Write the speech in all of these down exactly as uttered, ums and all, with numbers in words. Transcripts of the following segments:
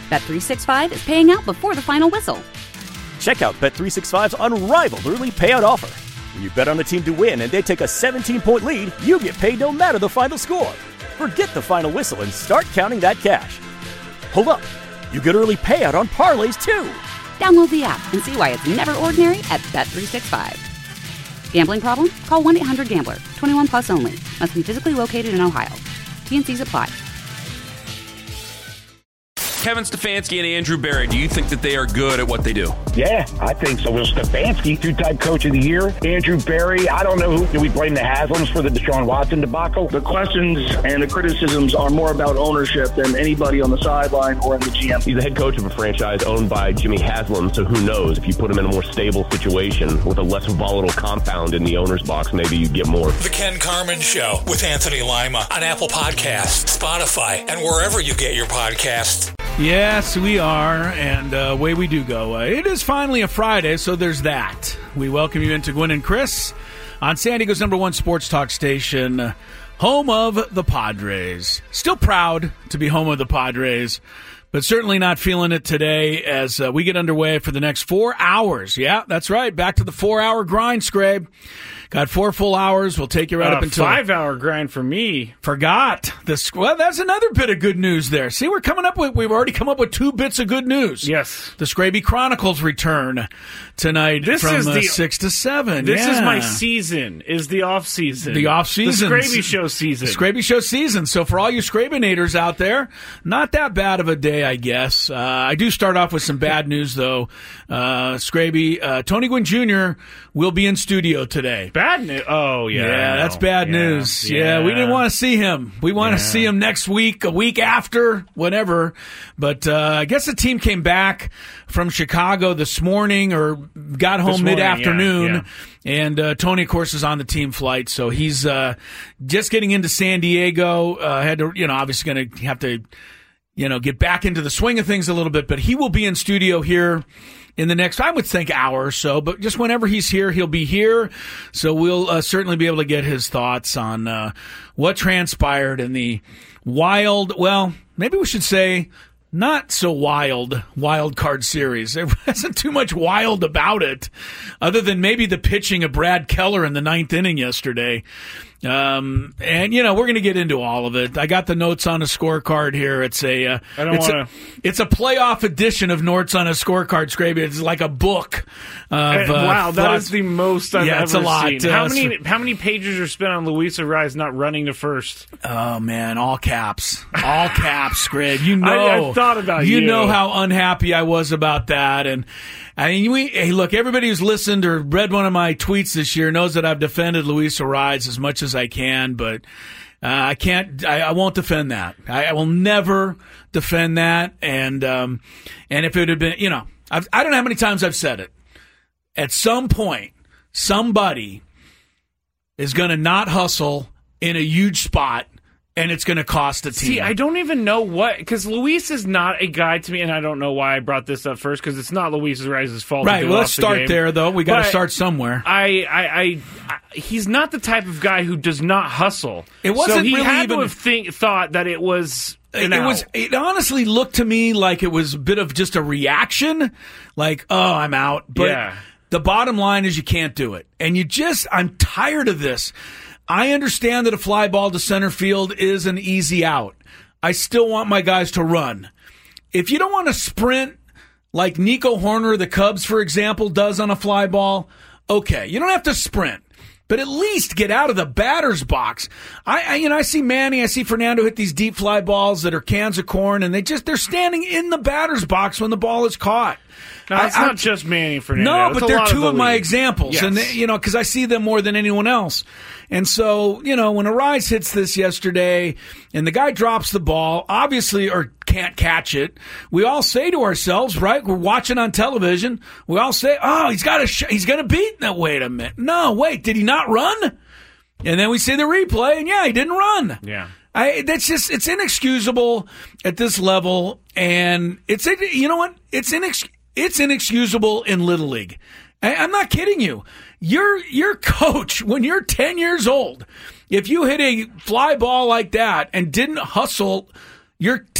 Bet three sixty-five is paying out before the final whistle. Check out Bet three sixty-five's unrivaled early payout offer. When you bet on a team to win and they take a seventeen-point lead, you get paid no matter the final score. Forget the final whistle and start counting that cash. Hold up. You get early payout on parlays, too. Download the app and see why it's never ordinary at Bet three sixty-five. Gambling problem? Call one eight hundred gambler. twenty-one plus only. Must be physically located in Ohio. T N Cs apply. Kevin Stefanski and Andrew Berry, do you think that they are good at what they do? Yeah, I think so. Well, Stefanski, two-time coach of the year. Andrew Berry, I don't know who. Do we blame the Haslams for the Deshaun Watson debacle? The questions and the criticisms are more about ownership than anybody on the sideline or in the G M. He's the head coach of a franchise owned by Jimmy Haslam, so who knows? If you put him in a more stable situation with a less volatile compound in the owner's box, maybe you get more. The Ken Carman Show with Anthony Lima on Apple Podcasts, Spotify, and wherever you get your podcasts. Yes, we are, and uh, away we do go. Uh, it is finally a Friday, so there's that. We welcome you into Gwynn and Chris on San Diego's number one sports talk station, uh, home of the Padres. Still proud to be home of the Padres, but certainly not feeling it today as uh, we get underway for the next four hours. Yeah, that's right. Back to the four-hour grind, Scrabe. Got four full hours. We'll take you right uh, up until five-hour grind for me. Forgot this. Well, that's another bit of good news there. See, we're coming up with. We've already come up with two bits of good news. Yes, the Scraby Chronicles return tonight this from is uh, the, six to seven. This yeah. is my season. Is the off season? The off season. The Scraby Show season. The Scraby Show season. So for all you Scrabinators out there, not that bad of a day, I guess. Uh, I do start off with some bad news though. Uh, Scraby, uh, Tony Gwynn Junior will be in studio today. Bad news. Oh yeah, yeah, that's bad yeah, news. Yeah. yeah, we didn't want to see him. We want yeah. to see him next week, a week after, whatever. But uh, I guess the team came back from Chicago this morning or got home morning, mid-afternoon. yeah, yeah. And uh, Tony, of course, is on the team flight, so he's uh, just getting into San Diego. Uh, had to, you know, obviously going to have to, you know, get back into the swing of things a little bit. But he will be in studio here in the next, I would think, hour or so. But just whenever he's here, he'll be here. So we'll uh, certainly be able to get his thoughts on uh, what transpired in the wild, well, maybe we should say not so wild wild card series. There wasn't too much wild about it other than maybe the pitching of Brad Keller in the ninth inning yesterday. Um, and, you know, we're going to get into all of it. I got the notes on a scorecard here. It's a, uh, I don't it's, wanna... a it's a playoff edition of Notes on a Scorecard, Scraby. It's like a book. Of, uh, wow, that thoughts. is the most I've yeah, ever it's a lot. seen. How Uh, many how many pages are spent on Luis Arraez not running to first? Oh, man, all caps. All caps, Scrabe. You know. I, I thought about you. You know how unhappy I was about that. And, I mean, we, hey, look, everybody who's listened or read one of my tweets this year knows that I've defended Luis Arraez as much as I can, but uh, I can't, I, I won't defend that. I, I will never defend that. And, um, and if it had been, you know, I've, I don't know how many times I've said it. At some point, somebody is going to not hustle in a huge spot, and it's going to cost the team. See, I don't even know what, because Luis is not a guy to me, and I don't know why I brought this up first, because it's not Luis Arraez's fault. Right, well, let's the start game. there, though. We got to start somewhere. I, I, I, I, he's not the type of guy who does not hustle. It wasn't so he really had even, to have think, thought that it was. It was. It honestly looked to me like it was a bit of just a reaction, like, "Oh, I'm out." But yeah. the bottom line is, you can't do it, and you just. I'm tired of this. I understand that a fly ball to center field is an easy out. I still want my guys to run. If you don't want to sprint like Nico Horner of the Cubs, for example, does on a fly ball, okay, you don't have to sprint. But at least get out of the batter's box. I, I, you know, I see Manny, I see Fernando hit these deep fly balls that are cans of corn, and they just they're standing in the batter's box when the ball is caught. No, it's I, not I, just Manny Fernando. No, it's but they're two of, of the my league. examples, yes. and they, you know, because I see them more than anyone else. And so, you know, when Arraez hits this yesterday, and the guy drops the ball, obviously, or can't catch it, we all say to ourselves, right? We're watching on television. We all say, "Oh, he's got a, sh- he's going to beat." No, wait a minute. No, wait, did he not run? And then we see the replay, and yeah, he didn't run. Yeah. I, that's just, it's inexcusable at this level, and it's, you know what? It's inex, it's inexcusable in Little League. I, I'm not kidding you. Your, your coach, when you're ten years old, if you hit a fly ball like that and didn't hustle your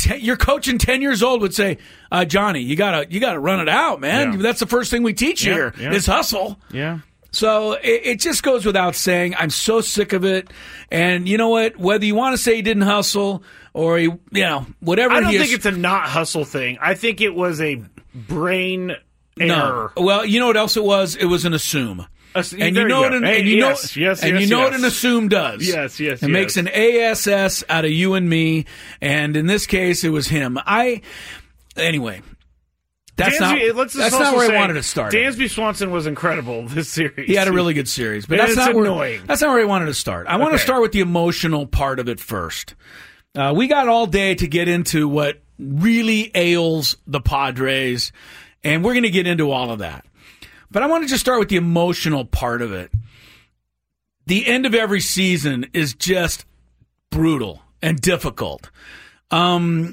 Ten, your coach in ten years old would say, uh, Johnny, you gotta you gotta run it out, man. Yeah. That's the first thing we teach Yeah, here yeah. is hustle. Yeah. So it, it just goes without saying. I'm so sick of it. And you know what? Whether you want to say he didn't hustle or he, you know, whatever. I don't he think is, it's a not hustle thing. I think it was a brain error. No. Well, you know what else it was? It was an assume. As- And there you know you what go. an, Hey, and you yes, know yes, and yes, you know yes. what an assume does. Yes, yes, It yes. makes an A S S out of you and me, and in this case, it was him. I anyway. That's Dansby, not. let's just That's also not where say, I wanted to start. Dansby Swanson was incredible this series. He had a really good series, but And that's it's not annoying. where. That's not where I wanted to start. I want to Okay. start with the emotional part of it first. Uh, we got all day to get into what really ails the Padres, and we're going to get into all of that. But I want to just start with the emotional part of it. The end of every season is just brutal and difficult. Um,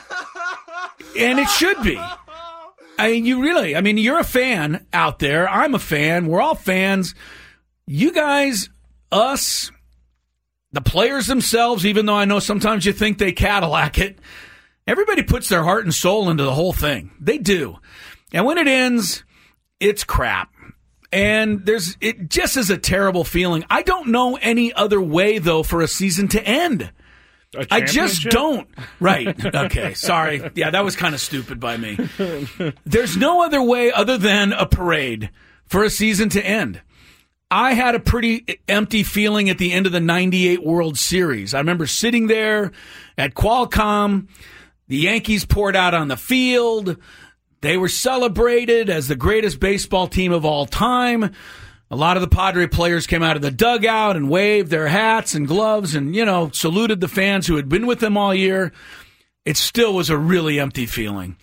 and it should be. I mean, you really, I mean, you're a fan out there. I'm a fan. We're all fans. You guys, us, the players themselves, even though I know sometimes you think they Cadillac it, everybody puts their heart and soul into the whole thing. They do. And when it ends, it's crap. And there's, it just is a terrible feeling. I don't know any other way, though, for a season to end. A I just championship? don't. Right. Okay. Sorry. Yeah, that was kind of stupid by me. There's no other way other than a parade for a season to end. I had a pretty empty feeling at the end of the ninety-eight World Series. I remember sitting there at Qualcomm. The Yankees poured out on the field. They were celebrated as the greatest baseball team of all time. A lot of the Padre players came out of the dugout and waved their hats and gloves and, you know, saluted the fans who had been with them all year. It still was a really empty feeling.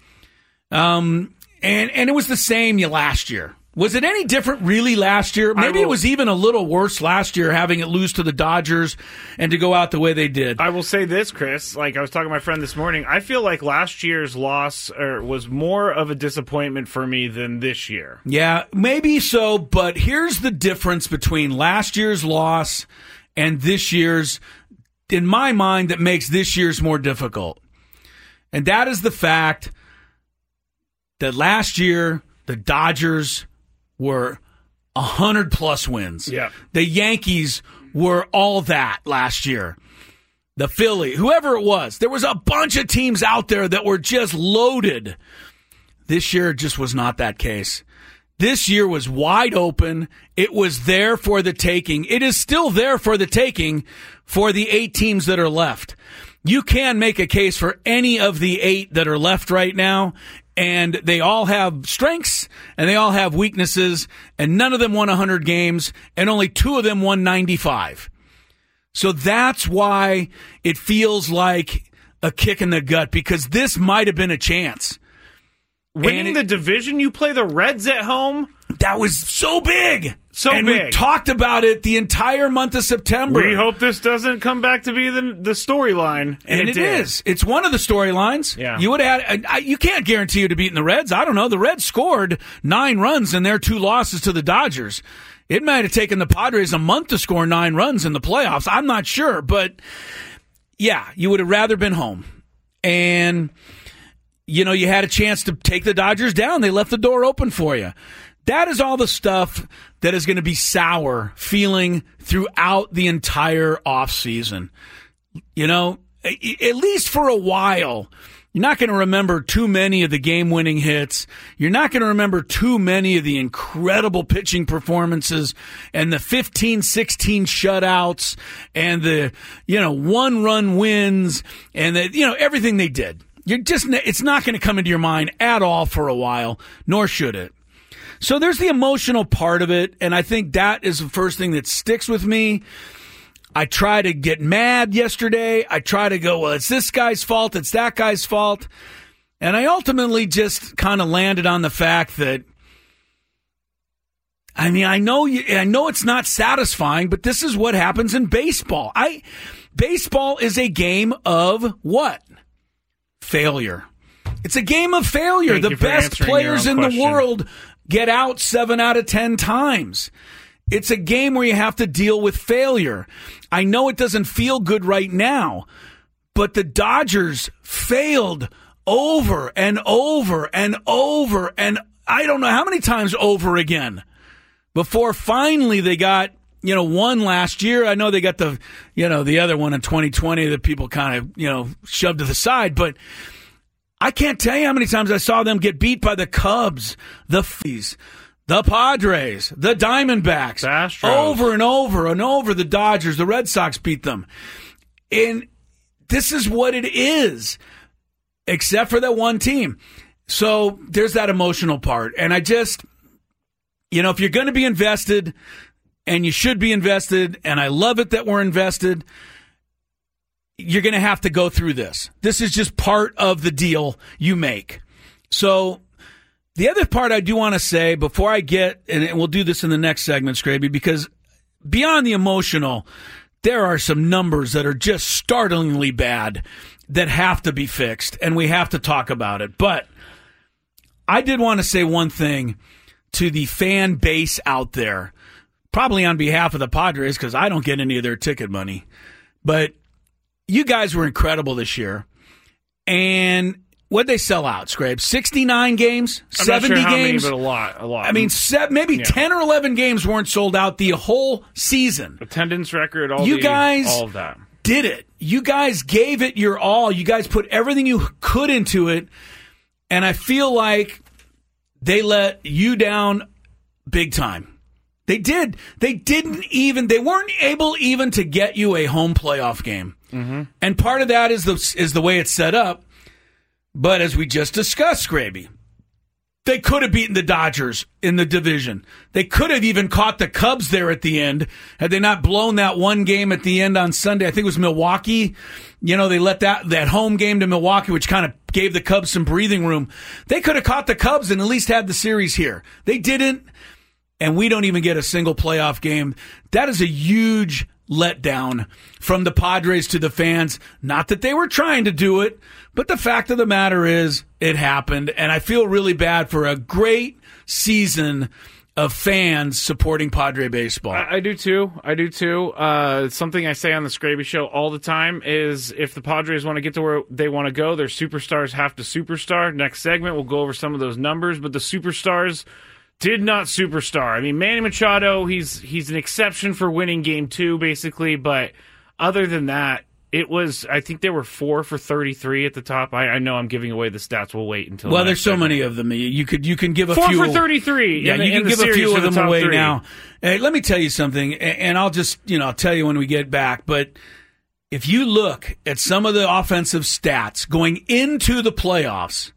Um, and, and it was the same last year. Was it any different really last year? Maybe will, it was even a little worse last year having it lose to the Dodgers and to go out the way they did. I will say this, Chris. Like I was talking to my friend this morning, I feel like last year's loss er, was more of a disappointment for me than this year. Yeah, maybe so, but here's the difference between last year's loss and this year's, in my mind, that makes this year's more difficult. And that is the fact that last year, the Dodgers were one hundred plus wins. Yeah. The Yankees were all that last year. The Philly, whoever it was, there was a bunch of teams out there that were just loaded. This year just was not that case. This year was wide open. It was there for the taking. It is still there for the taking for the eight teams that are left. You can make a case for any of the eight that are left right now, and they all have strengths and they all have weaknesses, and none of them won one hundred games, and only two of them won ninety-five. So that's why it feels like a kick in the gut, because this might have been a chance. Winning it, the division, you play the Reds at home? That was so big. So and big. we talked about it the entire month of September. We hope this doesn't come back to be the the storyline. And, and it, it did. is. It's one of the storylines. Yeah. You would have had, I, you can't guarantee you to beating the Reds. I don't know. The Reds scored nine runs in their two losses to the Dodgers. It might have taken the Padres a month to score nine runs in the playoffs. I'm not sure. But, yeah, you would have rather been home. And, you know, you had a chance to take the Dodgers down. They left the door open for you. That is all the stuff that is going to be sour feeling throughout the entire offseason. You know, at least for a while, you're not going to remember too many of the game-winning hits. You're not going to remember too many of the incredible pitching performances and the fifteen sixteen shutouts and the, you know, one-run wins and the, you know, everything they did. You're just, it's not going to come into your mind at all for a while, nor should it. So there's the emotional part of it, and I think that is the first thing that sticks with me. I try to get mad yesterday. I try to go, well, it's this guy's fault, it's that guy's fault. And I ultimately just kind of landed on the fact that, I mean, I know you, I know it's not satisfying, but this is what happens in baseball. I baseball is a game of what? Failure. It's a game of failure. Thank the you for best answering players your in own the question. world get out seven out of ten times. It's a game where you have to deal with failure. I know it doesn't feel good right now, But the Dodgers failed over and over and over and I don't know how many times over again before finally they got, you know, one last year. I know they got the, you know, the other one in twenty twenty that people kind of, you know, shoved to the side. But I can't tell you how many times I saw them get beat by the Cubs, the Phillies, the Padres, the Diamondbacks, Astros. over and over and over. The Dodgers, the Red Sox beat them. And this is what it is, except for that one team. So there's that emotional part. And I just, you know, if you're going to be invested, and you should be invested, and I love it that we're invested, you're going to have to go through this. This is just part of the deal you make. So the other part I do want to say before I get, and we'll do this in the next segment, Scraby, because beyond the emotional, there are some numbers that are just startlingly bad that have to be fixed, and we have to talk about it. But I did want to say one thing to the fan base out there, probably on behalf of the Padres, because I don't get any of their ticket money. But you guys were incredible this year. And what'd they sell out, Scrape? sixty-nine games? I'm seventy not sure how games? Many, but a lot, a lot. I mean, seven, maybe yeah. ten or eleven games weren't sold out the whole season. Attendance record, all you the, guys all of that. Did it. You guys gave it your all. You guys put everything you could into it. And I feel like they let you down big time. They did. They didn't even, they weren't able even to get you a home playoff game. Mm-hmm. And part of that is the, is the way it's set up. But as we just discussed, Scraby, they could have beaten the Dodgers in the division. They could have even caught the Cubs there at the end had they not blown that one game at the end on Sunday. I think it was Milwaukee. You know, they let that, that home game to Milwaukee, which kind of gave the Cubs some breathing room. They could have caught the Cubs and at least had the series here. They didn't. And we don't even get a single playoff game. That is a huge letdown from the Padres to the fans. Not that they were trying to do it, but the fact of the matter is it happened. And I feel really bad for a great season of fans supporting Padre baseball. I, I do too. I do too. Uh, something I say on the Scraby Show all the time is if the Padres want to get to where they want to go, their superstars have to superstar. Next segment, we'll go over some of those numbers, but the superstars did not superstar. I mean, Manny Machado, he's he's an exception for winning game two, basically. But other than that, it was, I think they were four for thirty-three at the top. I, I know I'm giving away the stats. We'll wait until. Well, there's so segment. many of them. You could you can give a four few. Four for thirty-three. Yeah, in the, you can give a few of them the away three. now. Hey, let me tell you something, and I'll just, you know, I'll tell you when we get back. But if you look at some of the offensive stats going into the playoffs,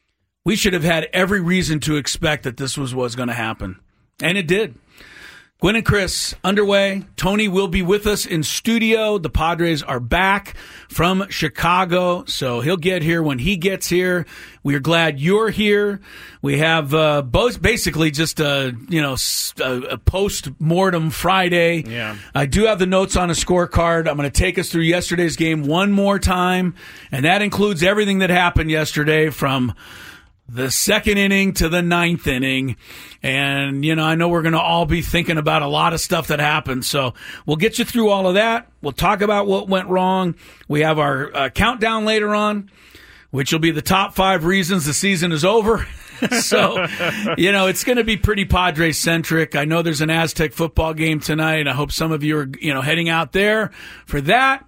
we should have had every reason to expect that this was what's going to happen. And it did. Gwen and Chris underway. Tony will be with us in studio. The Padres are back from Chicago, so he'll get here when he gets here. We are glad you're here. We have uh, both basically just a, you know, a, a post-mortem Friday. Yeah. I do have the notes on a scorecard. I'm going to take us through yesterday's game one more time, and that includes everything that happened yesterday from the second inning to the ninth inning. And, you know, I know we're going to all be thinking about a lot of stuff that happened. So we'll get you through all of that. We'll talk about what went wrong. We have our uh, countdown later on, which will be the top five reasons the season is over. So, you know, it's going to be pretty Padres-centric. I know there's an Aztec football game tonight. I hope some of you are, you know, heading out there for that.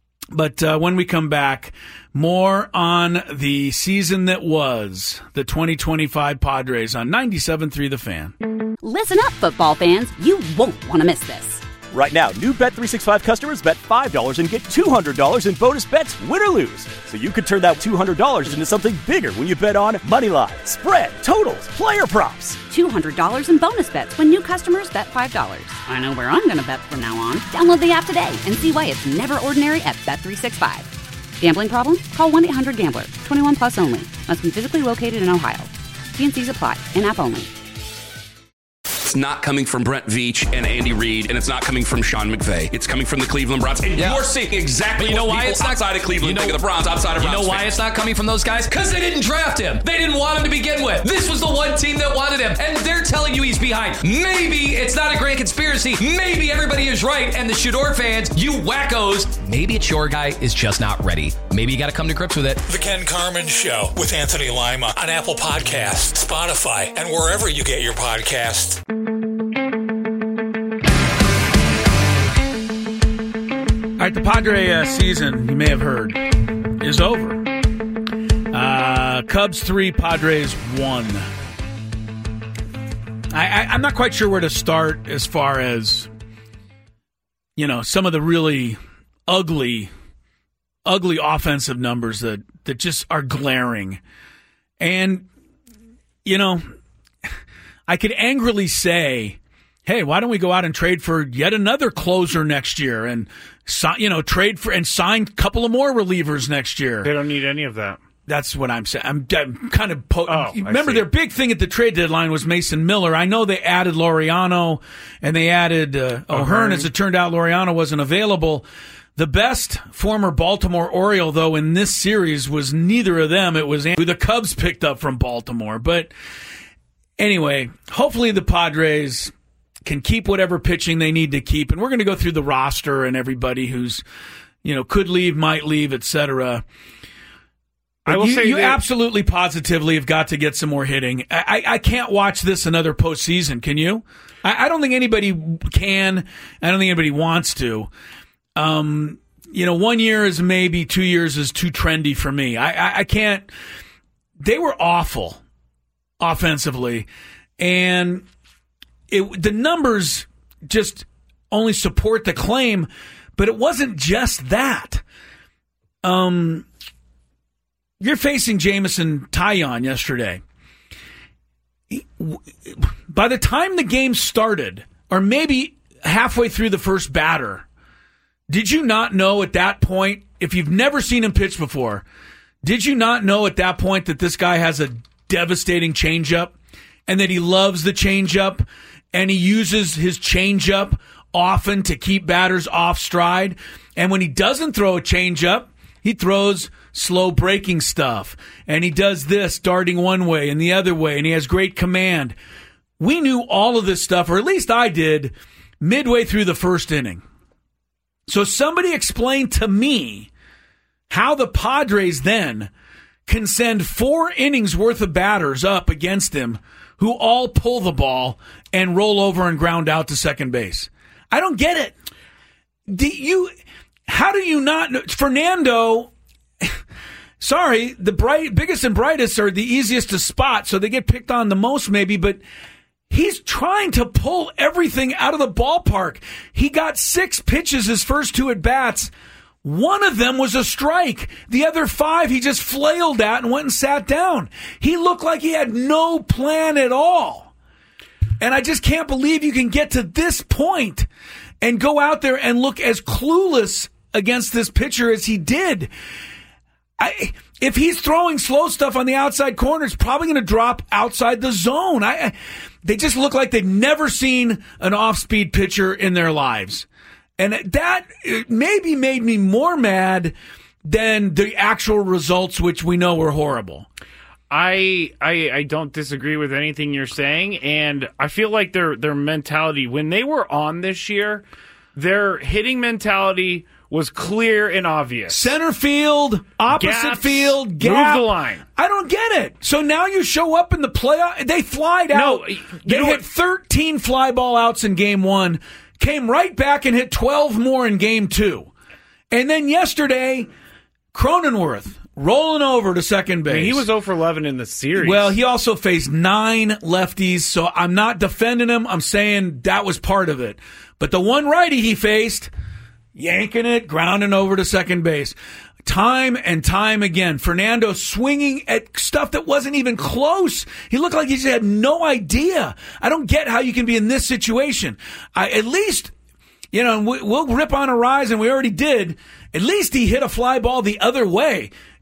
But uh, when we come back, more on the season that was the twenty twenty-five Padres on ninety-seven point three The Fan. Listen up, football fans. You won't want to miss this. Right now, new Bet three sixty-five customers bet five dollars and get two hundred dollars in bonus bets, win or lose. So you could turn that two hundred dollars into something bigger when you bet on money line, spread, totals, player props. two hundred dollars in bonus bets when new customers bet five dollars. I know where I'm going to bet from now on. Download the app today and see why it's never ordinary at Bet three sixty-five. Gambling problem? Call one eight hundred gambler. twenty-one plus only. Must be physically located in Ohio. T and C's apply. In-app only. it's not coming from Brent Veach and Andy Reid, and it's not coming from Sean McVay. It's coming from the Cleveland Browns. And yeah. you're seeing exactly you know what why people it's not, outside of Cleveland you know, think of the Browns, outside of You Browns know why fans. it's not coming from those guys? Because they didn't draft him. They didn't want him to begin with. This was the one team that wanted him, and they're telling you he's behind. Maybe it's not a grand conspiracy. Maybe everybody is right, and the Shador fans, you wackos, maybe it's your guy is just not ready. Maybe you got to come to grips with it. The Ken Carman Show with Anthony Lima on Apple Podcasts, Spotify, and wherever you get your podcasts. All right, the Padre uh, season, you may have heard, is over. Uh, Cubs three, Padres one. I, I, I'm not quite sure where to start as far as, you know, some of the really ugly, ugly offensive numbers that, that just are glaring. And, you know, I could angrily say, hey, why don't we go out and trade for yet another closer next year and, you know, trade for and sign a couple of more relievers next year? They don't need any of that. That's what I'm saying. I'm, I'm kind of po- oh, remember their big thing at the trade deadline was Mason Miller. I know they added Laureano and they added uh, O'Hearn. As it turned out, Laureano wasn't available. The best former Baltimore Oriole, though, in this series was neither of them. It was who the Cubs picked up from Baltimore. But anyway, hopefully the Padres can keep whatever pitching they need to keep. And we're going to go through the roster and everybody who's, you know, could leave, might leave, et cetera. I will you, say you that, absolutely positively have got to get some more hitting. I, I, I can't watch this another postseason. Can you? I, I don't think anybody can. I don't think anybody wants to. Um, you know, one year is maybe, two years is too trendy for me. I, I, I can't. They were awful offensively, and it, the numbers just only support the claim. But it wasn't just that. Um. You're facing Jameson Taillon yesterday. By the time the game started, or maybe halfway through the first batter, did you not know at that point, if you've never seen him pitch before, did you not know at that point that this guy has a devastating changeup and that he loves the changeup and he uses his changeup often to keep batters off stride? And when he doesn't throw a changeup, he throws slow breaking stuff, and he does this, darting one way and the other way, and he has great command. We knew all of this stuff, or at least I did, midway through the first inning. So somebody explain to me how the Padres then can send four innings worth of batters up against him who all pull the ball and roll over and ground out to second base. I don't get it. Do you... How do you not know? Fernando, sorry, the bright, biggest and brightest are the easiest to spot, so they get picked on the most maybe, but he's trying to pull everything out of the ballpark. He got six pitches his first two at-bats. One of them was a strike. The other five he just flailed at and went and sat down. He looked like he had no plan at all. And I just can't believe you can get to this point and go out there and look as clueless against this pitcher as he did. I, if he's throwing slow stuff on the outside corner, it's probably going to drop outside the zone. I, I, they just look like they've never seen an off-speed pitcher in their lives. And that maybe made me more mad than the actual results, which we know were horrible. I, I I don't disagree with anything you're saying, and I feel like their their mentality, when they were on this year, their hitting mentality was clear and obvious. Center field, opposite Gaps, field, gap. Move the line. I don't get it. So now you show up in the playoff. They flied out. No, they hit what? thirteen fly ball outs in game one, came right back and hit twelve more in game two. And then yesterday, Cronenworth rolling over to second base. I mean, he was oh for eleven in the series. Well, he also faced nine lefties, so I'm not defending him. I'm saying that was part of it. But the one righty he faced, yanking it, grounding over to second base. Time and time again, Fernando swinging at stuff that wasn't even close. He looked like he just had no idea. I don't get how you can be in this situation. I, at least, you know, we, we'll rip on a rise, and we already did. At least he hit a fly ball the other way.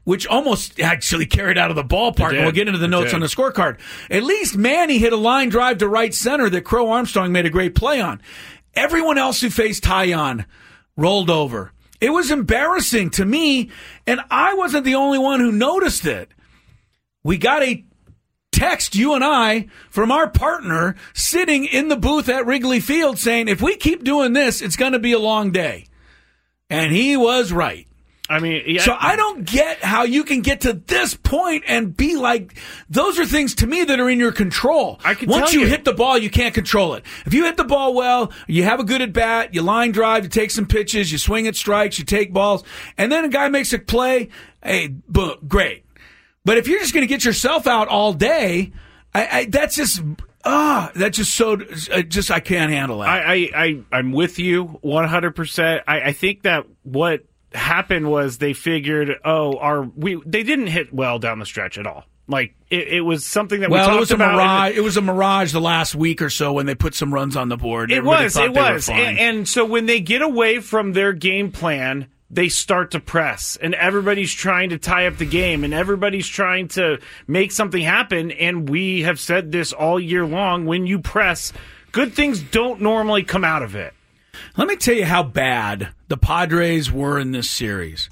which almost actually carried out of the ballpark. And we'll get into the notes on the scorecard. At least Manny hit a line drive to right center that Crow Armstrong made a great play on. Everyone else who faced Taillon rolled over. It was embarrassing to me, and I wasn't the only one who noticed it. We got a text, you and I, from our partner sitting in the booth at Wrigley Field saying, if we keep doing this, it's going to be a long day. And he was right. I mean, yeah. So I don't get how you can get to this point and be like, those are things to me that are in your control. I can Once tell you you. hit the ball, you can't control it. If you hit the ball well, you have a good at bat, you line drive, you take some pitches, you swing at strikes, you take balls, and then a guy makes a play, hey, boom, great. But if you're just going to get yourself out all day, I, I, that's just, ah, uh, that's just so, uh, just I can't handle that. I, I, I, I'm with you one hundred percent. I, I think that what happened was they figured, oh, our we they didn't hit well down the stretch at all. Like it, it was something that well, we talked it was a about. mirage. It was a mirage the last week or so when they put some runs on the board. It Everybody was, thought it they was, were fine. and, and so when they get away from their game plan, they start to press, and everybody's trying to tie up the game, and everybody's trying to make something happen. And we have said this all year long: when you press, good things don't normally come out of it. Let me tell you how bad the Padres were in this series.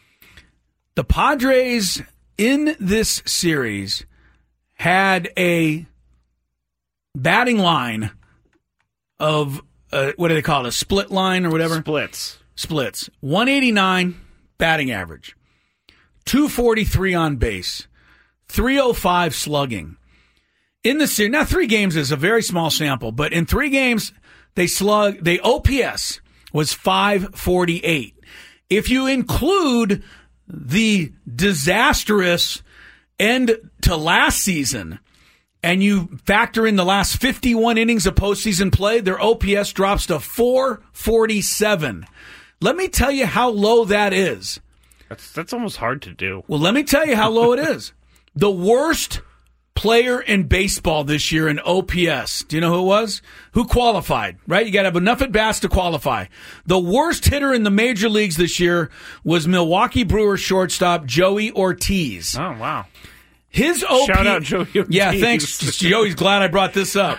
The Padres in this series had a batting line of, uh, what do they call it, a split line or whatever? Splits. Splits. one eighty-nine batting average. two forty-three on base. three oh five slugging. In the series, now three games is a very small sample, but in three games, they slug, they O P S was five forty-eight. If you include the disastrous end to last season and you factor in the last fifty-one innings of postseason play, their O P S drops to four forty-seven. Let me tell you how low that is. That's that's almost hard to do. Well, let me tell you how low it is. The worst player in baseball this year in O P S. Do you know who it was? Who qualified, right? You got to have enough at-bats to qualify. The worst hitter in the major leagues this year was Milwaukee Brewers shortstop Joey Ortiz. Oh, wow. His O P S... Shout out Joey Ortiz. Yeah, thanks. Joey's glad I brought this up.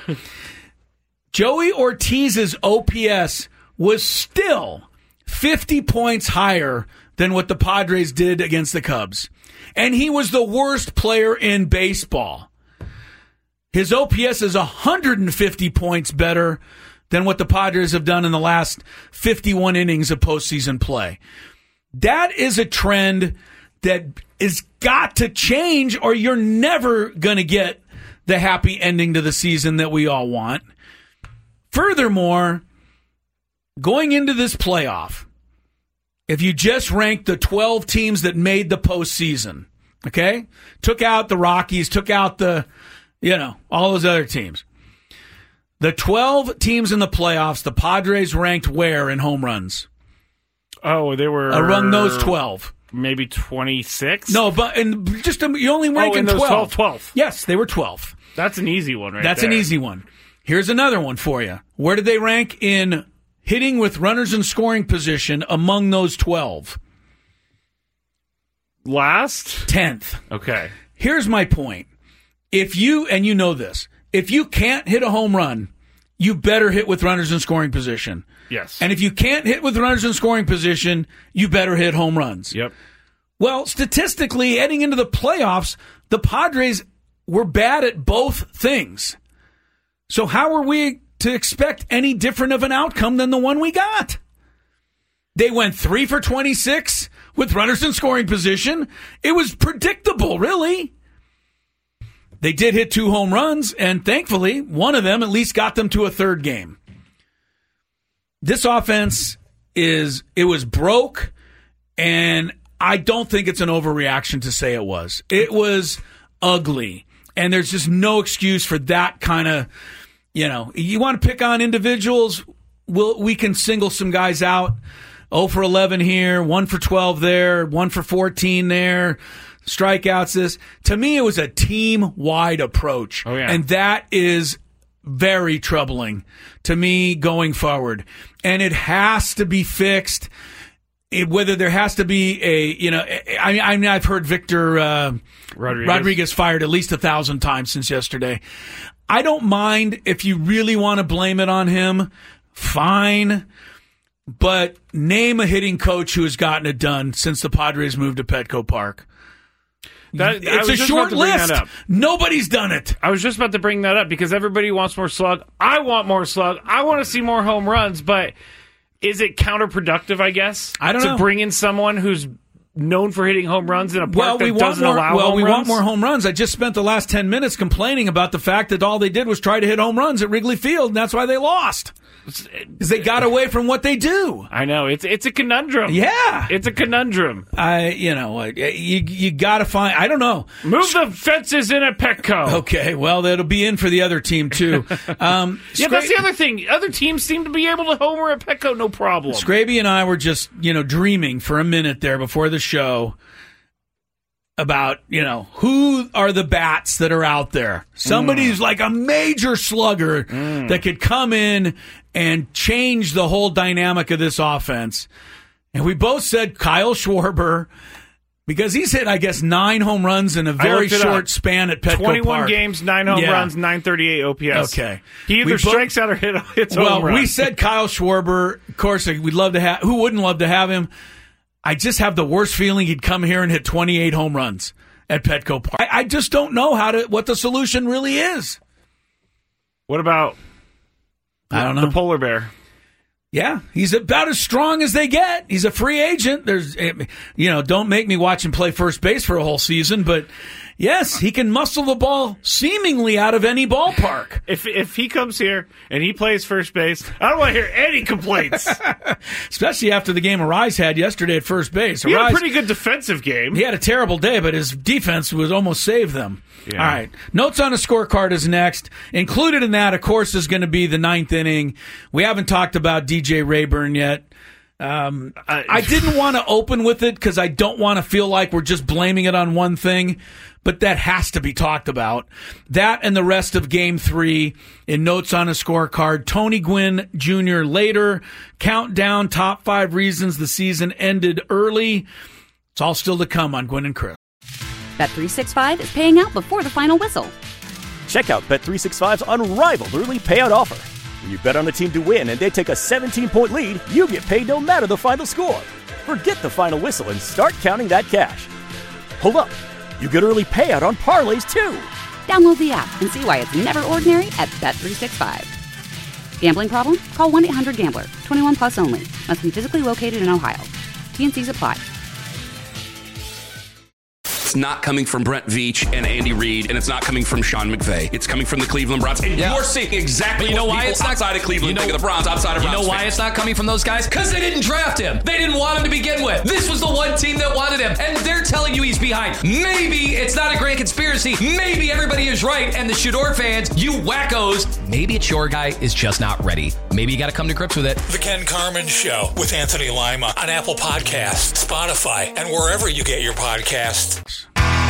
Joey Ortiz's O P S was still fifty points higher than what the Padres did against the Cubs. And he was the worst player in baseball. His O P S is one hundred fifty points better than what the Padres have done in the last fifty-one innings of postseason play. That is a trend that is got to change, or you're never going to get the happy ending to the season that we all want. Furthermore, going into this playoff, if you just rank the twelve teams that made the postseason, okay, took out the Rockies, took out the, you know, all those other teams. The twelve teams in the playoffs, the Padres ranked where in home runs? Oh, they were among those twelve. Maybe twenty-six? No, but and just um, you only rank oh, in those twelve. twelve, twelve. Yes, they were twelve. That's an easy one, right? That's there. an easy one. Here's another one for you. Where did they rank in hitting with runners in scoring position among those twelve? Last? tenth. Okay. Here's my point. If you, and you know this, if you can't hit a home run, you better hit with runners in scoring position. Yes. And if you can't hit with runners in scoring position, you better hit home runs. Yep. Well, statistically, heading into the playoffs, the Padres were bad at both things. So how are we to expect any different of an outcome than the one we got? They went three for twenty-six with runners in scoring position. It was predictable, really. They did hit two home runs, and thankfully, one of them at least got them to a third game. This offense is, it was broke, and I don't think it's an overreaction to say it was. It was ugly, and there's just no excuse for that kind of, you know, you want to pick on individuals, we'll, we can single some guys out. oh for eleven here, one for twelve there, one for fourteen there. Strikeouts this. To me, it was a team-wide approach. Oh, yeah. And that is very troubling to me going forward. And it has to be fixed. it, whether there has to be a, you know, I mean, I mean I've heard Victor uh, Rodriguez. Rodriguez fired at least a thousand times since yesterday. I don't mind if you really want to blame it on him. Fine. But name a hitting coach who has gotten it done since the Padres moved to Petco Park. That, it's a short list. Nobody's done it. I was just about to bring that up because everybody wants more slug. I want more slug. I want to see more home runs, but is it counterproductive, I guess? I don't to know. To bring in someone who's known for hitting home runs in a park well, that we want doesn't more, allow well, home we runs? want more home runs. I just spent the last ten minutes complaining about the fact that all they did was try to hit home runs at Wrigley Field, and that's why they lost. Because they got away from what they do. I know. It's it's a conundrum. Yeah. It's a conundrum. I, you know, you, you got to find, I don't know. Move the fences in at Petco. Okay, well, that'll be in for the other team, too. Um, yeah, Scra- that's the other thing. Other teams seem to be able to homer at Petco, no problem. Scraby and I were just, you know, dreaming for a minute there before the show about, you know, who are the bats that are out there. Somebody who's mm. like a major slugger mm. that could come in and change the whole dynamic of this offense. And we both said Kyle Schwarber, because he's hit, I guess, nine home runs in a very short span at Petco twenty-one Park. games, nine home yeah. runs, nine thirty-eight O P S. Okay. He either we strikes bo- out or hit, hits well, home run. we said Kyle Schwarber. Of course, we'd love to have, who wouldn't love to have him? I just have the worst feeling he'd come here and hit twenty-eight home runs at Petco Park. I, I just don't know how to what the solution really is. What about I don't know the polar bear? Yeah, he's about as strong as they get. He's a free agent. There's, you know, don't make me watch him play first base for a whole season, but yes, he can muscle the ball seemingly out of any ballpark. If if he comes here and he plays first base, I don't want to hear any complaints. Especially after the game Arise had yesterday at first base. He Arise, had a pretty good defensive game. He had a terrible day, but his defense was almost saved them. Yeah. All right. Notes on a scorecard is next. Included in that, of course, is going to be the ninth inning. We haven't talked about D J Rayburn yet. Um, I, I didn't want to open with it because I don't want to feel like we're just blaming it on one thing, but that has to be talked about. That and the rest of Game three in Notes on a Scorecard. Tony Gwynn Junior later. Countdown, top five reasons the season ended early. It's all still to come on Gwynn and Chris. Bet three sixty-five is paying out before the final whistle. Check out Bet three sixty-five's unrivaled early payout offer. When you bet on a team to win and they take a seventeen-point lead, you get paid no matter the final score. Forget the final whistle and start counting that cash. Hold up. You get early payout on parlays, too. Download the app and see why it's never ordinary at Bet three sixty-five. Gambling problem? Call one eight hundred gambler. twenty-one plus only. Must be physically located in Ohio. T and Cs apply. It's not coming from Brent Veach and Andy Reid, and it's not coming from Sean McVay. It's coming from the Cleveland Browns. And Yeah. you're seeing exactly You know what why people it's not- outside of Cleveland you know- think of the Browns, outside of You Browns know why fans. it's not coming from those guys? Because they didn't draft him. They didn't want him to begin with. This was the one team that wanted him, and they're telling you he's behind. Maybe it's not a grand conspiracy. Maybe everybody is right, and the Shador fans, you wackos, maybe it's your guy is just not ready. Maybe you got to come to grips with it. The Ken Carmen Show with Anthony Lima on Apple Podcasts, Spotify, and wherever you get your podcasts.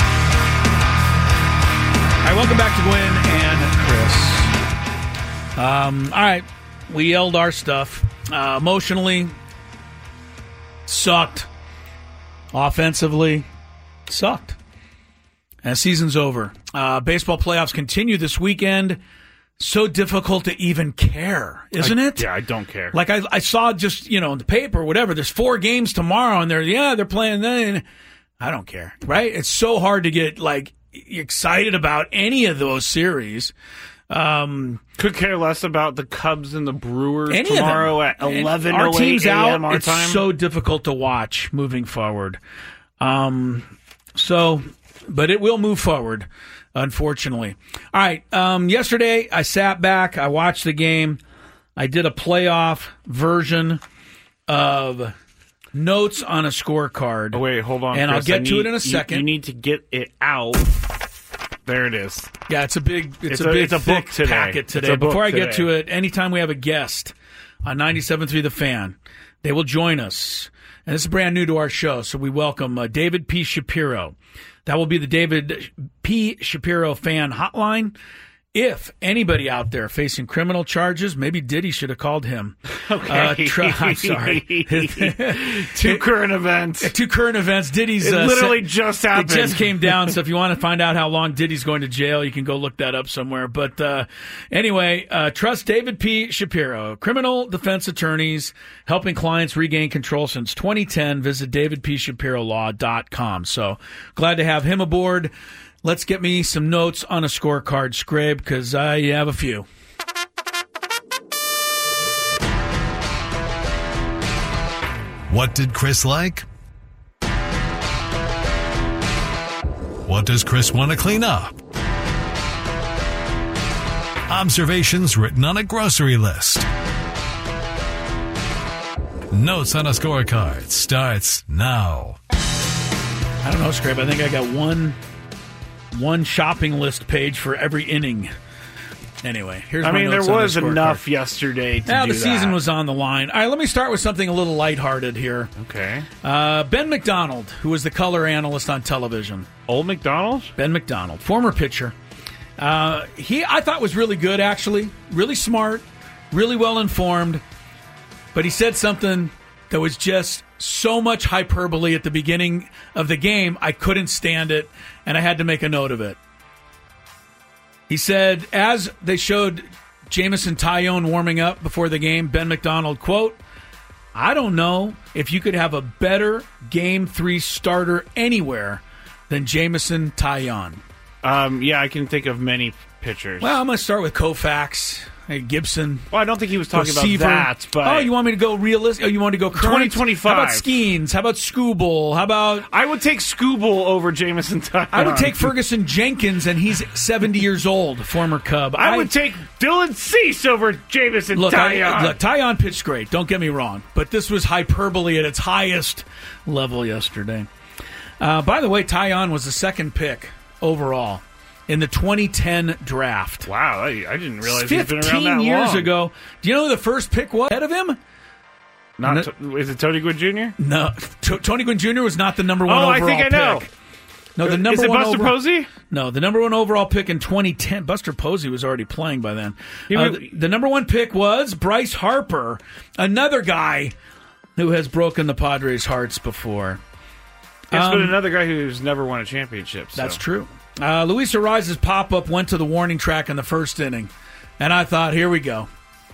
All right, welcome back to Gwynn and Chris. Um, all right, we yelled our stuff. Uh, emotionally, sucked. Offensively, sucked. And season's over. Uh, baseball playoffs continue this weekend. So difficult to even care, isn't I, it? Yeah, I don't care. Like I, I saw just, you know, in the paper, whatever, there's four games tomorrow, and they're, yeah, they're playing then. I don't care, right? It's so hard to get, like, excited about any of those series. Um, Could care less about the Cubs and the Brewers any tomorrow of them. at eleven Our oh eight team's out. our It's time. so difficult to watch moving forward. Um, so, but it will move forward, unfortunately. All right. Um, yesterday, I sat back. I watched the game. I did a playoff version of Notes on a Scorecard. Oh, wait, hold on, And Chris. I'll get I to need- it in a second. You, you need to get it out. There it is. Yeah, it's a big, it's, It's a, a- big, it's a thick book today. packet It's today. a book Before I get today. to it, anytime we have a guest on ninety-seven point three The Fan, they will join us. And this is brand new to our show, so we welcome uh, David P. Shapiro. That will be the David P. Shapiro Fan Hotline. if anybody out there facing criminal charges, maybe Diddy should have called him. Okay. Uh, tr- I'm sorry. Two current events. Two current events. Diddy's It uh, literally sen- just happened. It just came down. So if you want to find out how long Diddy's going to jail, you can go look that up somewhere. But uh, anyway, uh, trust David P. Shapiro, criminal defense attorneys helping clients regain control since twenty ten. Visit david p shapiro law dot com. So glad to have him aboard. Let's get me some notes on a scorecard, Scrape, because I have a few. What did Chris like? What does Chris want to clean up? Observations written on a grocery list. Notes on a scorecard starts now. I don't know, Scrape. I think I got one one shopping list page for every inning. Anyway, here's I my mean, there notes on the was enough scorecard. yesterday to Now do the season that. was on the line. All right, let me start with something a little lighthearted here. Okay. Uh, Ben McDonald, who was the color analyst on television. Old McDonald? Ben McDonald, former pitcher. Uh, he, I thought, was really good, actually. Really smart, really well-informed. But he said something that was just so much hyperbole at the beginning of the game, I couldn't stand it, and I had to make a note of it. He said, as they showed Jameson Taillon warming up before the game, Ben McDonald, quote, I don't know if you could have a better Game three starter anywhere than Jameson Taillon. Um, yeah, I can think of many pitchers. Well, I'm going to start with Koufax, hey, Gibson. Well, I don't think he was talking about Seaver. that, but... Oh, you want me to go realistic? Oh, you want to go current? twenty twenty-five. How about Skeens? How about Skubal? How about... I would take Skubal over Jameson Taillon. I would take Ferguson Jenkins, and he's seventy years old, former Cub. I, I would take Dylan Cease over Jameson look, Taillon. I, look, Taillon pitched great, don't get me wrong, but this was hyperbole at its highest level yesterday. Uh, by the way, Taillon was the second pick overall in the twenty ten draft. Wow, I, I didn't realize he's been around that long. fifteen years ago. Do you know who the first pick was ahead of him? Not to, is it Tony Gwynn Junior? No, T- Tony Gwynn Junior was not the number one oh, overall pick. I think I know. No, the number is it one Buster over- Posey? No, the number one overall pick in twenty ten. Buster Posey was already playing by then. He Uh, was- the, the number one pick was Bryce Harper, another guy who has broken the Padres' hearts before. It's Um, been another guy who's never won a championship. So. That's true. Uh, Luis Ariza's pop-up went to the warning track in the first inning, and I thought, here we go.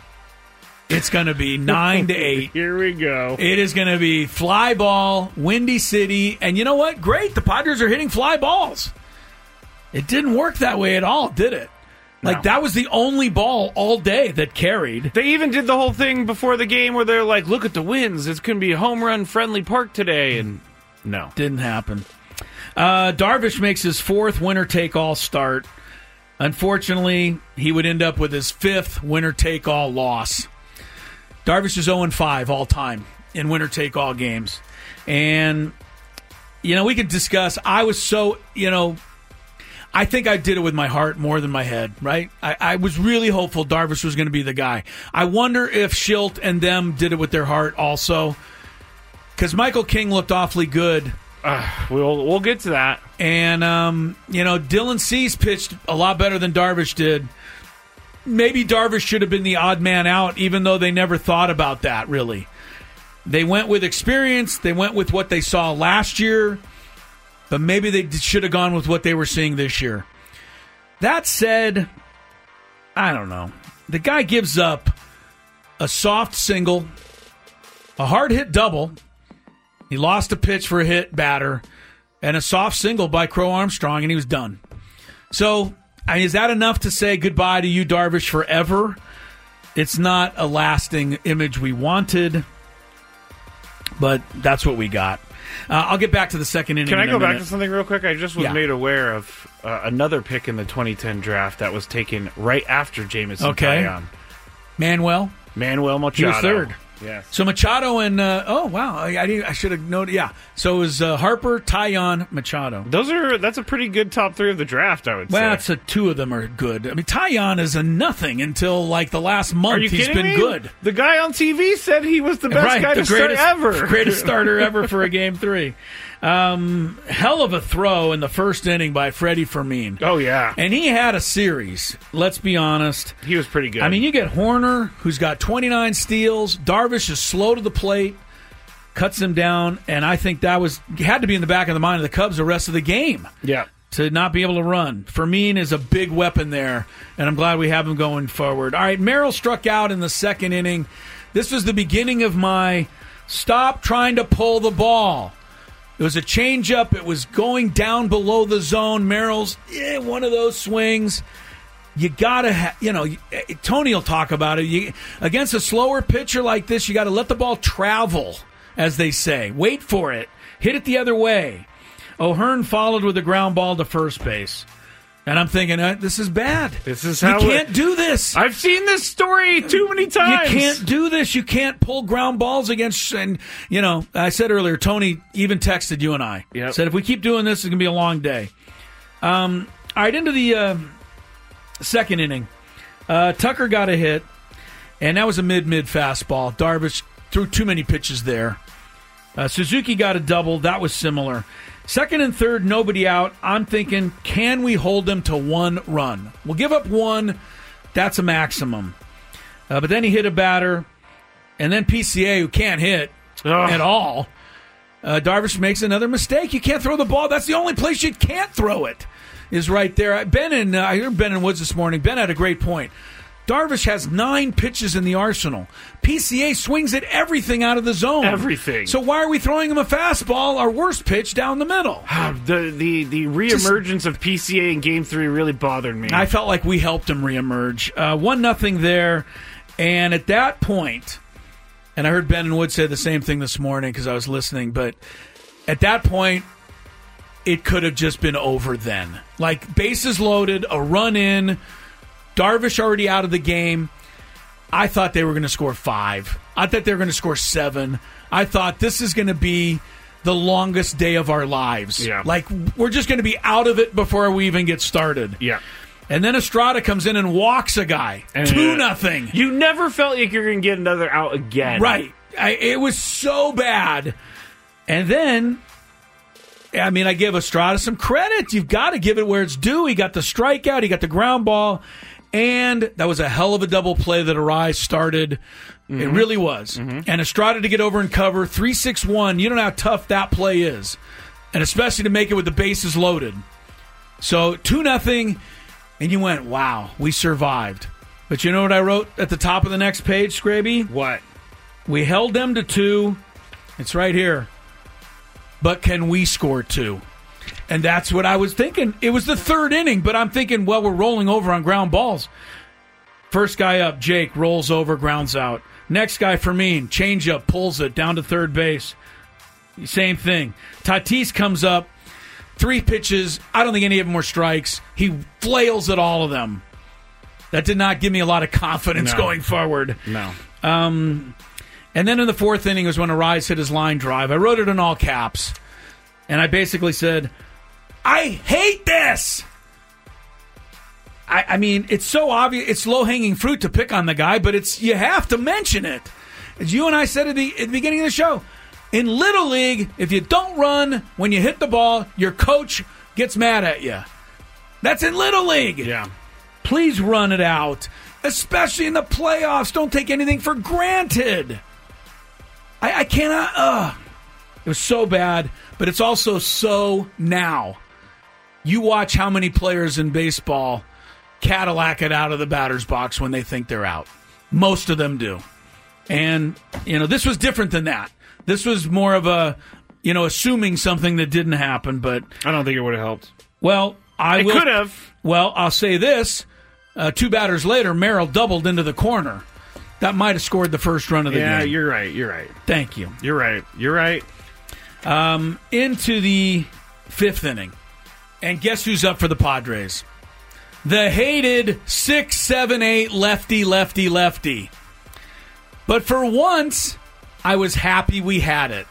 It's going to be nine to eight. Here we go. It is going to be fly ball, Windy City, and you know what? Great, the Padres are hitting fly balls. It didn't work that way at all, did it? Like, No. that was the only ball all day that carried. They even did the whole thing before the game where they're like, look at the winds. It's going to be a home run friendly park today. And no. Didn't happen. Uh, Darvish makes his fourth winner-take-all start. Unfortunately, he would end up with his fifth winner-take-all loss. Darvish is oh and five all-time in winner-take-all games. And, you know, we could discuss. I was so, you know, I think I did it with my heart more than my head, right? I, I was really hopeful Darvish was going to be the guy. I wonder if Schilt and them did it with their heart also. Because Michael King looked awfully good. Uh, we'll we'll get to that. And, um, you know, Dylan Cease pitched a lot better than Darvish did. Maybe Darvish should have been the odd man out, even though they never thought about that, really. They went with experience. They went with what they saw last year. But maybe they should have gone with what they were seeing this year. That said, I don't know. The guy gives up a soft single, a hard hit double. He lost a pitch for a hit batter, and a soft single by Crow Armstrong, and he was done. So, I mean, is that enough to say goodbye to you, Darvish, forever? It's not a lasting image we wanted, but that's what we got. Uh, I'll get back to the second inning. Can I in a go back minute. to something real quick? I just was Yeah. made aware of uh, another pick in the twenty ten draft that was taken right after Jameson Okay. Taillon. Manuel? Manuel He Machado. was third. Yes. So Machado and uh, oh wow, I, I, didn't, I should have noted. Yeah. So it was uh, Harper, Taillon, Machado. Those are that's a pretty good top three of the draft, I would well, say. Well, it's a, two of them are good. I mean, Taillon is a nothing until like the last month. Are you he's kidding been me? good. The guy on T V said he was the best right, guy the to greatest, start ever. Greatest starter ever for a game three. Um, hell of a throw in the first inning by Freddie Fermin. Oh, yeah. And he had a series, let's be honest. He was pretty good. I mean, you get Horner, who's got twenty-nine steals. Darvish is slow to the plate, cuts him down, and I think that was had to be in the back of the mind of the Cubs the rest of the game. Yeah. To not be able to run. Fermin is a big weapon there, and I'm glad we have him going forward. All right, Merrill struck out in the second inning. This was the beginning of my stop trying to pull the ball. It was a changeup. It was going down below the zone. Merrill's eh, one of those swings. You got to, ha- you know, Tony will talk about it. You, against a slower pitcher like this, you got to let the ball travel, as they say. Wait for it. Hit it the other way. O'Hearn followed with a ground ball to first base. And I'm thinking, uh, this is bad. This is how you can't it, do this. I've seen this story too many times. You can't do this. You can't pull ground balls against. And you know, I said earlier, Tony even texted you and I. Yep. Said if we keep doing this, it's gonna be a long day. Um, all right, into the uh, second inning, uh, Tucker got a hit, and that was a mid mid fastball. Darvish threw too many pitches there. Uh, Suzuki got a double. That was similar. Second and third, nobody out. I'm thinking, can we hold them to one run? We'll give up one. That's a maximum. Uh, but then he hit a batter, and then P C A, who can't hit Ugh. at all. Uh, Darvish makes another mistake. You can't throw the ball. That's the only place you can't throw it, is right there. Ben and uh, I heard Ben and Woods this morning. Ben had a great point. Darvish has nine pitches in the arsenal. P C A swings at everything out of the zone. Everything. So why are we throwing him a fastball, our worst pitch, down the middle? the the the reemergence Just, of P C A in Game Three really bothered me. I felt like we helped him reemerge. Uh, one nothing there, and at that point, and I heard Ben and Wood say the same thing this morning because I was listening. But at that point, it could have just been over then. Like bases loaded, a run in. Darvish already out of the game. I thought they were going to score five. I thought they were going to score seven. I thought this is going to be the longest day of our lives. Yeah. Like, we're just going to be out of it before we even get started. Yeah. And then Estrada comes in and walks a guy. And Two nothing. You never felt like you're going to get another out again. Right. I, it was so bad. And then, I mean, I give Estrada some credit. You've got to give it where it's due. He got the strikeout. He got the ground ball. And that was a hell of a double play that Arise started. Mm-hmm. It really was. Mm-hmm. And Estrada to get over and cover, three six one. You don't know how tough that play is. And especially to make it with the bases loaded. So two nothing, and you went, wow, we survived. But you know what I wrote at the top of the next page, Scraby? What? We held them to two. It's right here. But can we score two? And that's what I was thinking. It was the third inning, but I'm thinking, well, we're rolling over on ground balls. First guy up, Jake, rolls over, grounds out. Next guy, Fermin, change up, pulls it down to third base. Same thing. Tatis comes up, three pitches. I don't think any of them were strikes. He flails at all of them. That did not give me a lot of confidence no. going forward. No. Um, and then in the fourth inning was when Arise hit his line drive. I wrote it in all caps. And I basically said, I hate this. I, I mean, it's so obvious. It's low-hanging fruit to pick on the guy, but it's you have to mention it. As you and I said at the, at the beginning of the show, in Little League, if you don't run when you hit the ball, your coach gets mad at you. That's in Little League. Yeah. Please run it out, especially in the playoffs. Don't take anything for granted. I, I cannot... Uh, it was so bad, but it's also so now. You watch how many players in baseball Cadillac it out of the batter's box when they think they're out. Most of them do. And, you know, this was different than that. This was more of a, you know, assuming something that didn't happen, but... I don't think it would have helped. Well, I it will... It could have. Well, I'll say this. Uh, two batters later, Merrill doubled into the corner. That might have scored the first run of the yeah, game. Yeah, you're right. You're right. Thank you. You're right. You're right. Um, into the fifth inning. And guess who's up for the Padres? The hated six seven eight lefty, lefty, lefty. But for once, I was happy we had it.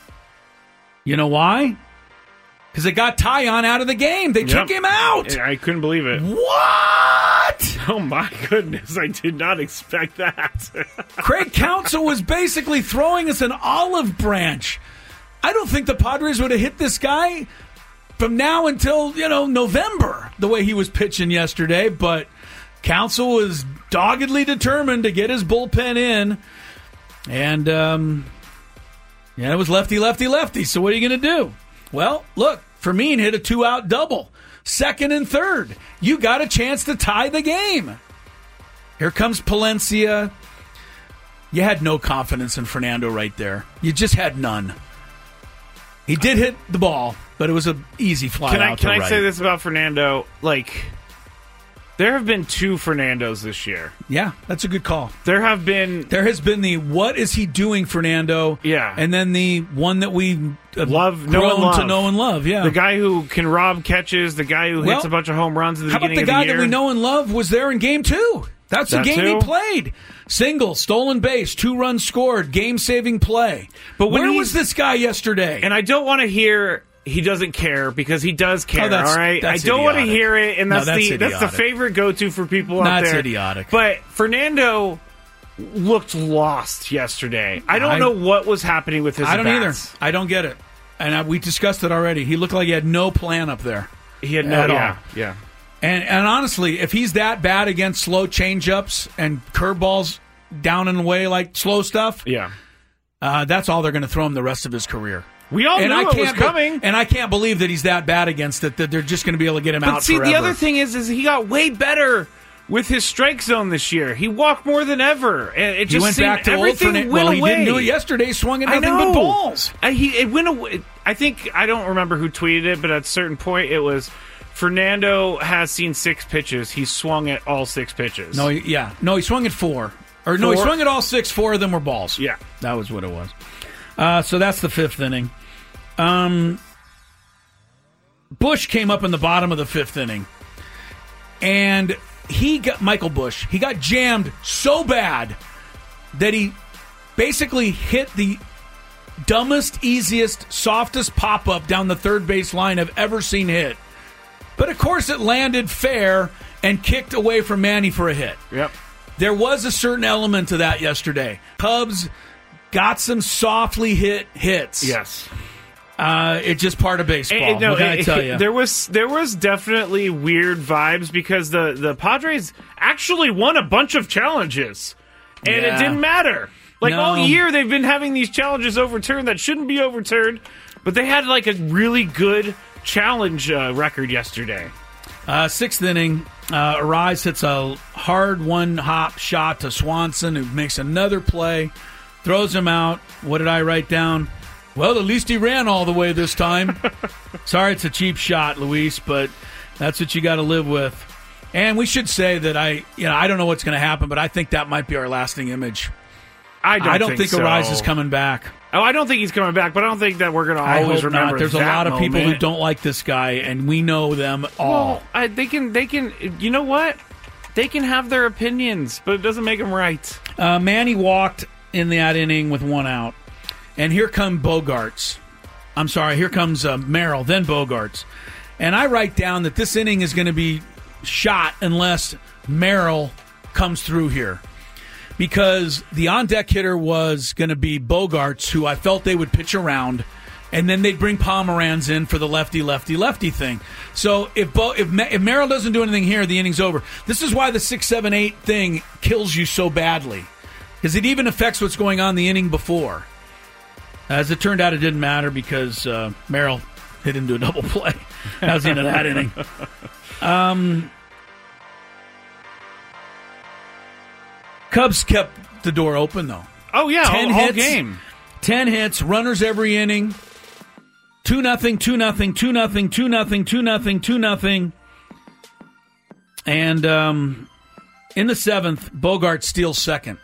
You know why? Because they got Tyon out of the game. They yep. took him out. I couldn't believe it. What? Oh, my goodness. I did not expect that. Craig Counsell was basically throwing us an olive branch. I don't think the Padres would have hit this guy from now until, you know, November, the way he was pitching yesterday. But Counsell was doggedly determined to get his bullpen in. And, um, yeah, it was lefty, lefty, lefty. So what are you going to do? Well, look, Fermin hit a two-out double. Second and third. You got a chance to tie the game. Here comes Palencia. You had no confidence in Fernando right there. You just had none. He did hit the ball, but it was an easy fly can out I, to Can I right. say this about Fernando? Like, there have been two Fernandos this year. Yeah, that's a good call. There have been... There has been the, what is he doing, Fernando? Yeah. And then the one that we love, grown know and love. to know and love, yeah. The guy who can rob catches, the guy who well, hits a bunch of home runs at the how beginning about the of guy the year. that we know and love was there in game two? That's the that game too? he played. Single, stolen base, two runs scored, game-saving play. But when where was this guy yesterday? And I don't want to hear he doesn't care, because he does care, oh, that's, all right? that's I don't want to idiotic. hear it, and that's, no, that's the idiotic. that's the favorite go-to for people out that's there. That's idiotic. But Fernando looked lost yesterday. I don't I, know what was happening with his I don't bats. either. I don't get it. And I, we discussed it already. He looked like he had no plan up there. He had no, at yeah, all. Yeah. And, and honestly, if he's that bad against slow changeups and curveballs down and away like slow stuff, yeah, uh, that's all they're going to throw him the rest of his career. We all and knew I it can't was coming. Be, and I can't believe that he's that bad against it, that they're just going to be able to get him but out see, forever. The other thing is, is he got way better with his strike zone this year. He walked more than ever. And it just he went seemed back to everything old Fernan- went Well, he away. didn't do it yesterday, swung at nothing I know. but balls. I, he, it went away. I think, I don't remember who tweeted it, but at a certain point it was, Fernando has seen six pitches. He swung at all six pitches. No, he, yeah. No, he swung at four. Or no, four? he swung at all six. Four of them were balls. Yeah. That was what it was. Uh, so that's the fifth inning. Um, Bush came up in the bottom of the fifth inning. And he got, Michael Bush, he got jammed so bad that he basically hit the dumbest, easiest, softest pop-up down the third base line I've ever seen hit. But, of course, it landed fair and kicked away from Manny for a hit. Yep. There was a certain element to that yesterday. Cubs got some softly hit hits. Yes. Uh, it's just part of baseball. And, no, what can it, I tell it, you? There was there was definitely weird vibes because the, the Padres actually won a bunch of challenges, and Yeah. it didn't matter. Like No. all year, they've been having these challenges overturned that shouldn't be overturned, but they had like a really good challenge uh, record yesterday. Uh, sixth inning, uh, Arise hits a hard one-hop shot to Swanson, who makes another play, throws him out. What did I write down? Well, at least he ran all the way this time. Sorry, it's a cheap shot, Luis, but that's what you got to live with. And we should say that I, you know, I don't know what's going to happen, but I think that might be our lasting image. I don't, I don't think, think so. Arise is coming back. Oh, I don't think he's coming back, but I don't think that we're going to I always hope remember. not. There's a that lot of people who moment. don't like this guy, and we know them all. Well, I, they can, they can. You know what? They can have their opinions, but it doesn't make them right. Uh, Manny walked in that inning with one out, and here come Bogarts. I'm sorry, here comes uh, Merrill, then Bogarts. And I write down that this inning is going to be shot unless Merrill comes through here. Because the on-deck hitter was going to be Bogarts, who I felt they would pitch around, and then they'd bring Pomeranz in for the lefty, lefty, lefty thing. So if Bo- if, Ma- if Merrill doesn't do anything here, the inning's over. This is why the six seven eight thing kills you so badly. Because it even affects what's going on the inning before. As it turned out, it didn't matter because uh, Merrill hit into a double play. That was the end of that inning. Um, Cubs kept the door open, though. Oh, yeah, ten all, all hits, game. Ten hits, runners every inning. Two nothing, two nothing, two nothing, two nothing, two nothing, two nothing. And um, in the seventh, Bogart steals second.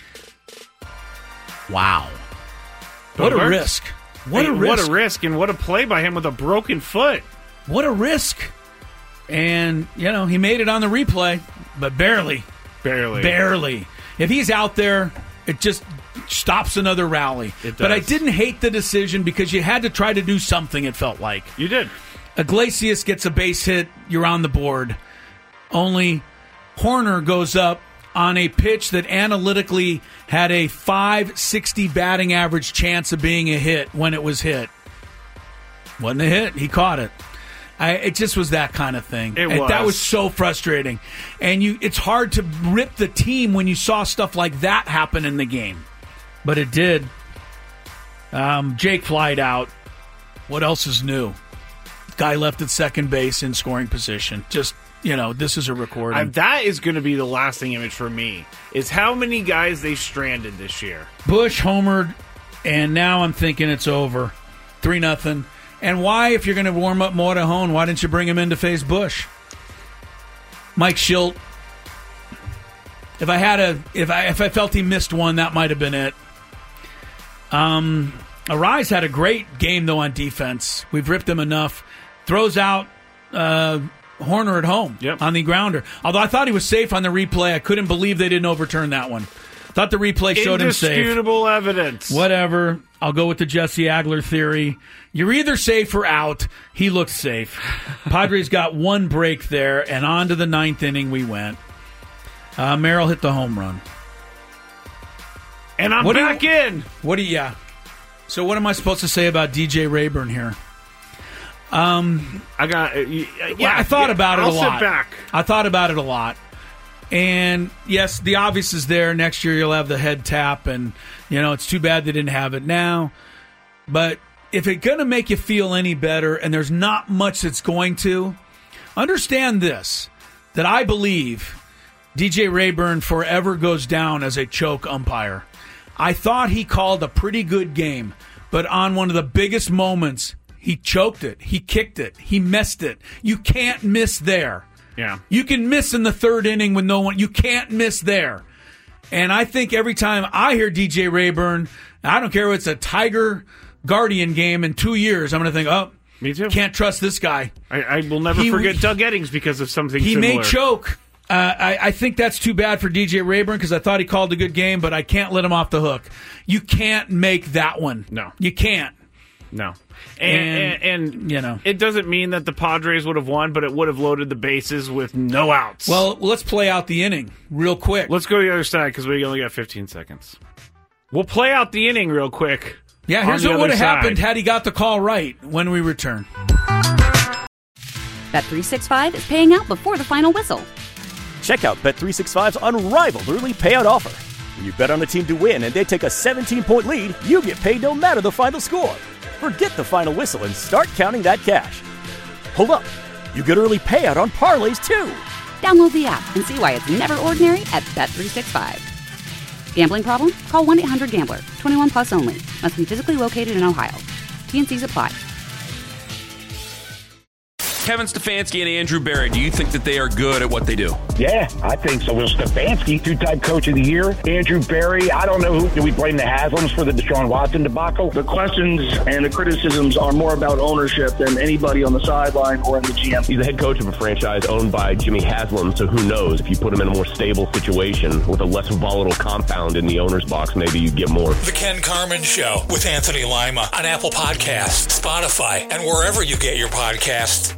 Wow. What a Bogart? risk. What Hey, a risk. What a risk, and what a play by him with a broken foot. What a risk. And, you know, he made it on the replay, but barely. Barely. Barely. If he's out there, It just stops another rally. It does. But I didn't hate the decision because you had to try to do something, it felt like. You did. Iglesias gets a base hit, you're on the board. Only Horner goes up on a pitch that analytically had a five sixty batting average chance of being a hit when it was hit. Wasn't a hit. He caught it. I, it just was that kind of thing. It and was. That was so frustrating. And you, it's hard to rip the team when you saw stuff like that happen in the game. But it did. Um, Jake flied out. What else is new? Guy left at second base in scoring position. Just, you know, this is a recording. Uh, that is going to be the lasting image for me, is how many guys they stranded this year. Bush homered, and now I'm thinking it's over. three nothing. And why, if you're going to warm up Morejon, why didn't you bring him in to face Bush? Mike Schilt. If I had a, if I if I felt he missed one, that might have been it. Um, Arise had a great game though on defense. We've ripped him enough. Throws out uh, Horner at home yep. on the grounder. Although I thought he was safe on the replay, I couldn't believe they didn't overturn that one. Thought the replay showed him safe. Indisputable evidence. Whatever. I'll go with the Jesse Agler theory. You're either safe or out. He looked safe. Padres got one break there, and on to the ninth inning we went. Uh, Merrill hit the home run. And I'm what back you, in. What do you, yeah. So what am I supposed to say about D J Rayburn here? Um, I got, uh, yeah, well, I thought yeah, about it I'll a lot. sit back. I thought about it a lot. And yes, the obvious is there. Next year you'll have the head tap, and you know it's too bad they didn't have it now. But if it's going to make you feel any better, and there's not much that's going to, understand this, that I believe D J Rayburn forever goes down as a choke umpire. I thought he called a pretty good game, but on one of the biggest moments, he choked it, he kicked it, he missed it. You can't miss there. Yeah. You can miss in the third inning with no one. You can't miss there. And I think every time I hear D J Rayburn, I don't care if it's a Tiger Guardian game in two years, I'm going to think, oh, me too. Can't trust this guy. I, I will never he, forget Doug Eddings because of something he similar. He may choke. Uh, I, I think that's too bad for D J Rayburn because I thought he called a good game, but I can't let him off the hook. You can't make that one. No. You can't. No. And, and, and, you know, it doesn't mean that the Padres would have won, but it would have loaded the bases with no outs. Well, let's play out the inning real quick. Let's go to the other side because we only got fifteen seconds. We'll play out the inning real quick. Yeah, here's what would have happened had he got the call right when we return. Bet three sixty-five is paying out before the final whistle. Check out Bet three sixty-five's unrivaled early payout offer. When you bet on a team to win and they take a seventeen-point lead, you get paid no matter the final score. Forget the final whistle and start counting that cash. Hold up. You get early payout on parlays, too. Download the app and see why it's never ordinary at Bet three sixty-five. Gambling problem? Call one eight hundred gambler. twenty-one plus only. Must be physically located in Ohio. T and C's apply. Kevin Stefanski and Andrew Berry, do you think that they are good at what they do? Yeah, I think so. Will Stefanski, two-time coach of the year. Andrew Berry, I don't know who. Do we blame the Haslams for the Deshaun Watson debacle? The questions and the criticisms are more about ownership than anybody on the sideline or in the G M. He's the head coach of a franchise owned by Jimmy Haslam, so who knows? If you put him in a more stable situation with a less volatile compound in the owner's box, maybe you get more. The Ken Carman Show with Anthony Lima on Apple Podcasts, Spotify, and wherever you get your podcasts.